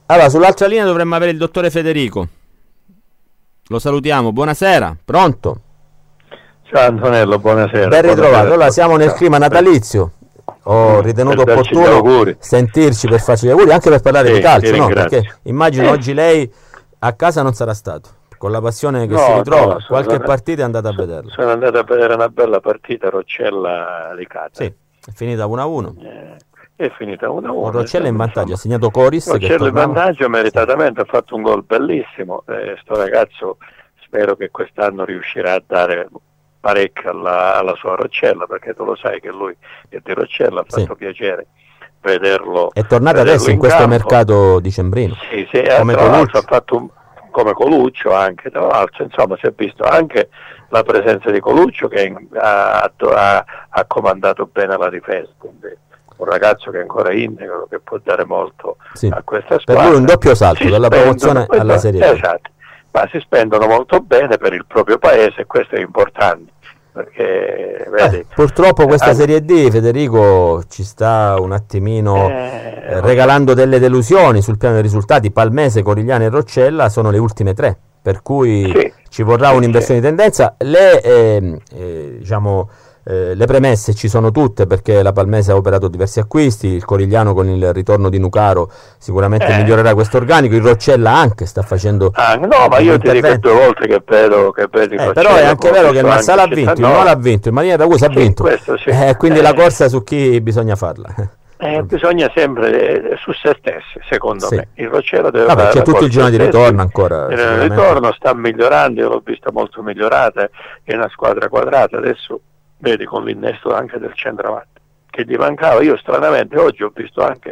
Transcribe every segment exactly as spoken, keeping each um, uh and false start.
Allora, sull'altra linea dovremmo avere il dottore Federico. Lo salutiamo, buonasera, pronto? Ciao Antonello, buonasera. Ben ritrovato. Buonasera. Allora, siamo nel clima natalizio. Ho ritenuto per opportuno sentirci per farci gli auguri, anche per parlare sì, di calcio, no? Perché immagino eh. oggi lei a casa non sarà stato, con la passione che no, si ritrova, no, qualche sono, partita è andata a vederla. Sono andato a vedere una bella partita, Roccella Licata. Sì, è finita uno a uno. Eh, è finita uno a uno. Roccella in vantaggio, ha segnato Coris. Roccella in vantaggio, meritatamente, sì. Ha fatto un gol bellissimo. Eh, sto ragazzo spero che quest'anno riuscirà a dare parecchio alla, alla sua Roccella, perché tu lo sai che lui è di Roccella, ha fatto sì. piacere vederlo. È tornato adesso in, in questo campo. Mercato dicembrino. Sì, sì, come tra l'altro ha fatto un, come Coluccio anche, tra l'altro, insomma, si è visto anche la presenza di Coluccio che ha, ha, ha comandato bene la difesa, quindi un ragazzo che è ancora integro, che può dare molto sì. a questa squadra. Per lui un doppio salto si dalla promozione alla Serie A. Esatto. Ma si spendono molto bene per il proprio paese e questo è importante, perché vedi, eh, purtroppo questa eh, Serie D, Federico, ci sta un attimino eh, regalando delle delusioni sul piano dei risultati. Palmese, Corigliano e Roccella sono le ultime tre, per cui sì, ci vorrà sì, un'inversione sì. di tendenza. Le, eh, eh, diciamo, eh, le premesse ci sono tutte, perché la Palmese ha operato diversi acquisti, il Corigliano con il ritorno di Nucaro sicuramente eh. migliorerà questo organico, il Roccella anche sta facendo ah, no ma io ti dico due volte che vedo che vedi eh, però è anche vero che il Marsala ha vinto, il Nola ha vinto, il Marina Ragusa ha vinto, sì. eh, quindi eh. la corsa su chi bisogna farla. Eh, bisogna sempre eh, su se stessi, secondo sì. me. Il Roccella deve Vabbè, fare c'è tutto il giorno di ritorno ancora. Il ritorno sta migliorando, io l'ho vista molto migliorata, è una squadra quadrata, adesso vedi con l'innesto anche del centravanti che gli mancava. Io stranamente oggi ho visto anche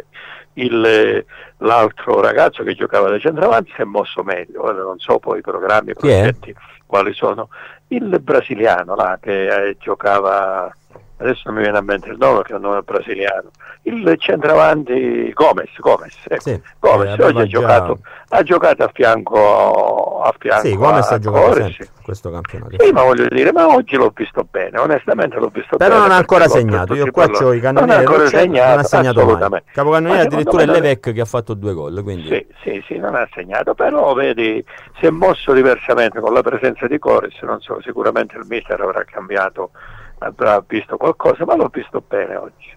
il, l'altro ragazzo che giocava da centravanti si è mosso meglio. Ora non so poi i programmi, i progetti quali sono. Il brasiliano là che eh, giocava, adesso non mi viene a mente il nome, che è un nome brasiliano, il centravanti Gomez, Gomez, ecco. sì, Gomez eh, oggi ha già... giocato, ha giocato a fianco a fianco sì, Gomez a ha giocato Corsi. sempre questo campionato. Sì, ma voglio dire, ma oggi l'ho visto bene, onestamente l'ho visto però bene. non ha ancora segnato, io qua c'ho i cannonieri, non, non, segnato, non ha segnato mai. Capocannoniere addirittura il Levec che ha fatto due gol, quindi... Sì, sì, sì, non ha segnato, però vedi, si è mosso diversamente con la presenza di Corsi, non so, sicuramente il mister avrà cambiato, avrà visto qualcosa, ma l'ho visto bene oggi.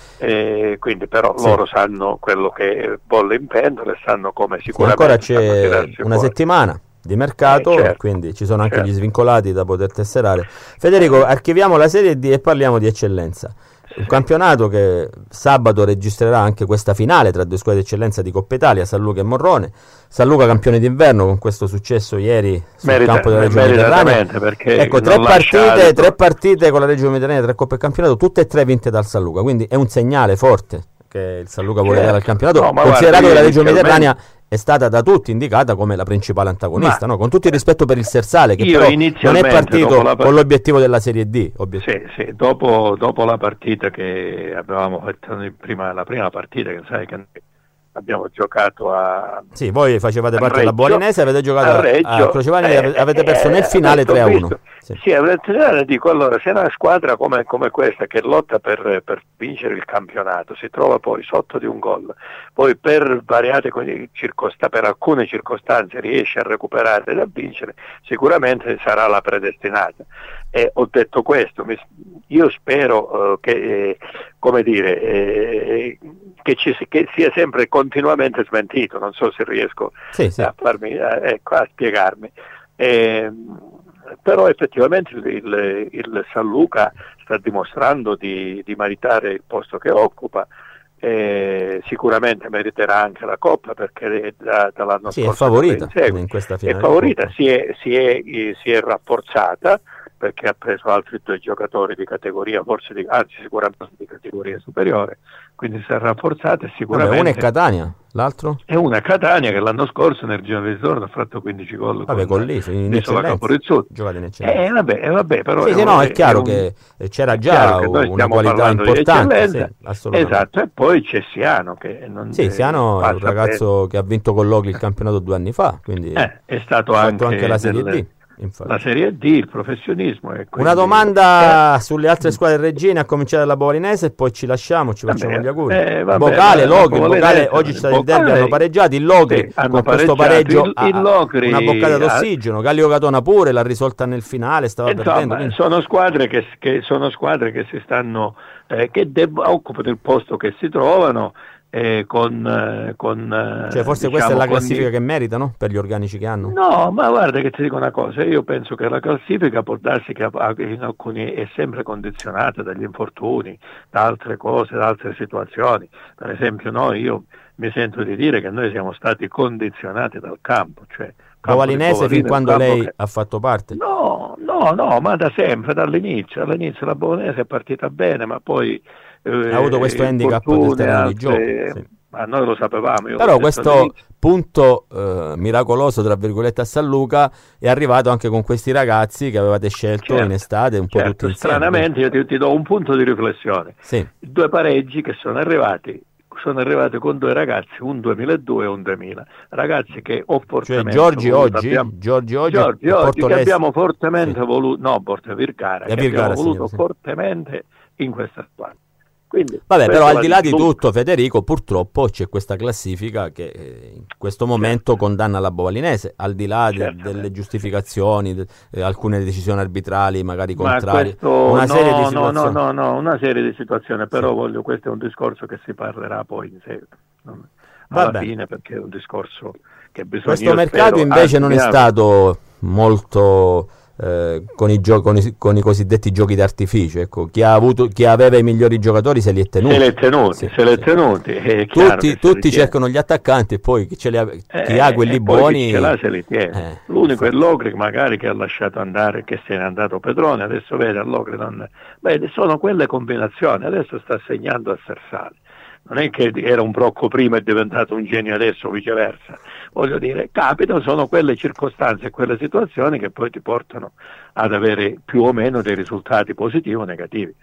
E quindi però sì. loro sanno quello che bolle in pentola e sanno come sicuramente sì, ancora c'è una fuori. settimana di mercato, eh, certo, quindi ci sono anche certo. gli svincolati da poter tesserare. Federico, archiviamo la Serie D e parliamo di eccellenza. Un campionato che sabato registrerà anche questa finale tra due squadre di eccellenza di Coppa Italia, San Luca e Morrone. San Luca campione d'inverno con questo successo ieri sul Merita, campo della Reggio Mediterranea. Ecco, tre partite, tre partite con la Reggio Mediterranea, tre Coppe e campionato, tutte e tre vinte dal San Luca, quindi è un segnale forte che il San Luca vuole certo. dare al campionato, no, considerato guarda, che la Reggio Mediterranea è stata da tutti indicata come la principale antagonista, no? Con tutto il rispetto per il Sersale, che però non è partito part- con l'obiettivo della Serie D. Sì, sì, dopo, dopo la partita che avevamo fatto prima, la prima partita, che sai che abbiamo giocato a... Sì, voi facevate parte Reggio, della Bolinese, avete giocato a, Reggio, a Crocevani eh, e avete perso eh, nel finale tre a uno. Sì, sì nel finale dico, allora, se una squadra come, come questa che lotta per, per vincere il campionato si trova poi sotto di un gol, poi per variate circostanze, per alcune circostanze riesce a recuperare ed a vincere, sicuramente sarà la predestinata. E ho detto questo, mi, io spero uh, che, eh, come dire, eh, che, ci, che sia sempre continuamente smentito, non so se riesco sì, sì. a farmi, a, ecco, a spiegarmi. Eh, però effettivamente il, il, il San Luca sta dimostrando di, di meritare il posto che occupa. Eh, sicuramente meriterà anche la Coppa, perché da, dall'anno sì, scorso è favorita in, in questa finale. È favorita, si è, si, è, si è rafforzata, perché ha preso altri due giocatori di categoria, forse di, anzi sicuramente di categoria superiore, quindi si è rafforzata e sicuramente... Vabbè, uno è Catania, l'altro? È una Catania che l'anno scorso nel girone di ritorno ha fatto quindici gol. Vabbè, con lì, in eccellenza, giocate in eccellenza. Eh, vabbè, eh, vabbè, però... Sì, è sì, un, no, è chiaro è un, che c'era già che una qualità importante. Sì, assolutamente. Esatto, e poi c'è Siano che... Non sì, Siano è un ragazzo bene. Che ha vinto con Loghi il campionato due anni fa, quindi eh, è stato ha anche, anche la Serie nel, D. infatti. La Serie D, il professionismo. È quindi... Una domanda eh. sulle altre squadre reggine, a cominciare dalla Bovalinese, e poi ci lasciamo, ci facciamo vabbè, gli auguri. Eh, vabbè, Bocale, Logri, Bocale, oggi c'è stato il derby, hanno pareggiato, il Logri sì, con questo pareggio il, il Logri, una boccata d'ossigeno, Gallio Catona pure l'ha risolta nel finale, stava insomma, perdendo. Quindi... Sono squadre che, che sono squadre che si stanno, eh, che deb- occupano il posto che si trovano. Eh, con, eh, con cioè forse diciamo, questa è la con classifica i... che meritano per gli organici che hanno? No, ma guarda che ti dico una cosa, io penso che la classifica può darsi che in alcuni è sempre condizionata dagli infortuni, da altre cose, da altre situazioni. Per esempio noi, io mi sento di dire che noi siamo stati condizionati dal campo, cioè Bovalinese fin quando lei che... ha fatto parte? No, no, no, ma da sempre, dall'inizio, all'inizio la Bovalinese è partita bene, ma poi ha avuto questo handicap del terreno di gioco, sì. Ma noi lo sapevamo. Io però questo punto eh, miracoloso tra virgolette a San Luca è arrivato anche con questi ragazzi che avevate scelto certo, in estate un po' certo, tutti insieme. Stranamente io ti, ti do un punto di riflessione, sì. Due pareggi che sono arrivati sono arrivati con due ragazzi, un duemiladue e un duemila, ragazzi che ho fortemente cioè Giorgi voluto, oggi, abbiamo, Giorgi oggi, Giorgi oggi che abbiamo fortemente sì. voluto, no Porta Virgara, che Virgara, abbiamo voluto sì. fortemente in questa squadra. Quindi, vabbè, però al di là di tutto, Federico, purtroppo c'è questa classifica che eh, in questo momento certo. condanna la Bovalinese, al di là de, delle giustificazioni, de, eh, alcune decisioni arbitrali magari contrarie, una no, serie di no, situazioni. No, no, no, una serie di situazioni, però sì. voglio, questo è un discorso che si parlerà poi in seguito, non, alla Vabbè. fine, perché è un discorso che bisogna... Questo mercato spero, invece non è stato molto... Eh, con, i gio- con, i, con i cosiddetti giochi d'artificio, ecco, chi, ha avuto, chi aveva i migliori giocatori se li è tenuti, se li è tenuti, sì, se li è sì. tenuti è tutti, tutti cercano gli attaccanti e poi chi, ce li ha, chi eh, ha quelli buoni chi ce l'ha se li tiene. Eh, l'unico infatti. È Logri magari che ha lasciato andare, che se n'è andato Petrone, adesso vede a Logri non... Beh, sono quelle combinazioni, adesso sta segnando a Sersale. Non è che era un brocco prima e è diventato un genio adesso, viceversa. Voglio dire, capitano, sono quelle circostanze e quelle situazioni che poi ti portano ad avere più o meno dei risultati positivi o negativi.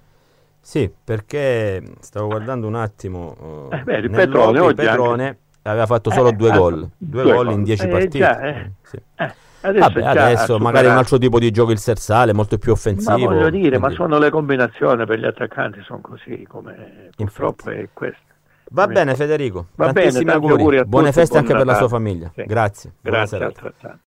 Sì, perché stavo guardando un attimo, eh, beh, il Petrone, oggi Petrone anche... aveva fatto solo eh, due eh, gol, due, due gol in dieci eh, partite. Già, eh. Sì. Eh. Adesso, Vabbè, adesso magari un altro tipo di gioco il Sersale, molto più offensivo. Ma voglio dire, quindi... ma sono le combinazioni per gli attaccanti, sono così, come purtroppo è questo. Va bene Federico, Va tantissimi bene, auguri, auguri a buone tutti, feste buon anche per la Natale. sua famiglia. Sì. Grazie. Grazie altrettanto.